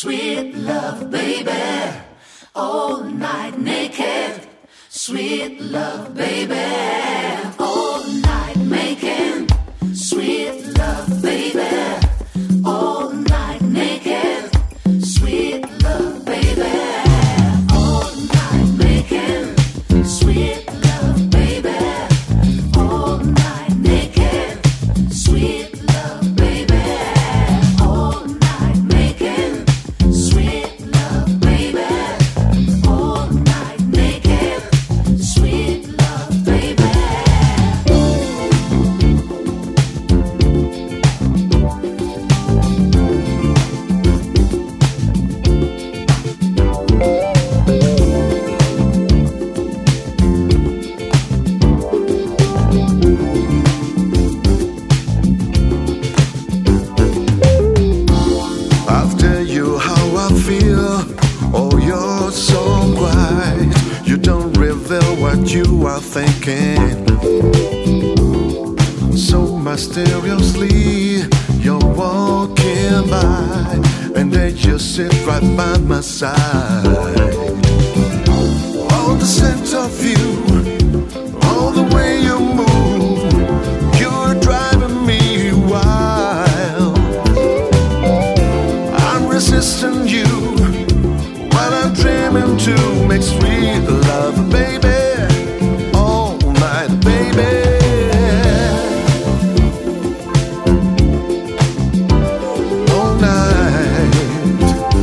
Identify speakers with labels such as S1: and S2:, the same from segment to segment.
S1: Sweet love, baby, all night naked. Sweet love, baby, all night making. Sweet love, baby, all night naked. Sweet love, baby, all night making. Sweet love, baby, all night naked. Sweet love, baby, all night making. Sweet love, baby, all night naked. Sweet love, baby.
S2: I'll tell you how I feel. Oh, you're so quiet. You don't reveal what you are thinking. So mysteriously, you're walking by, and then you sit right by my side. Oh, the scent of you, all the way you move, you're driving me wild. I'm resisting you while I'm dreaming to make sweet love, baby, all night, baby. All night,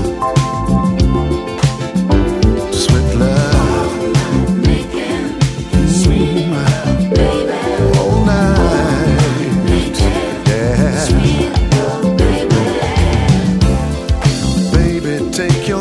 S2: sweet love,
S1: Making sweet love, baby.
S2: all night, yeah.
S1: Sweet love, baby.
S2: Baby, take your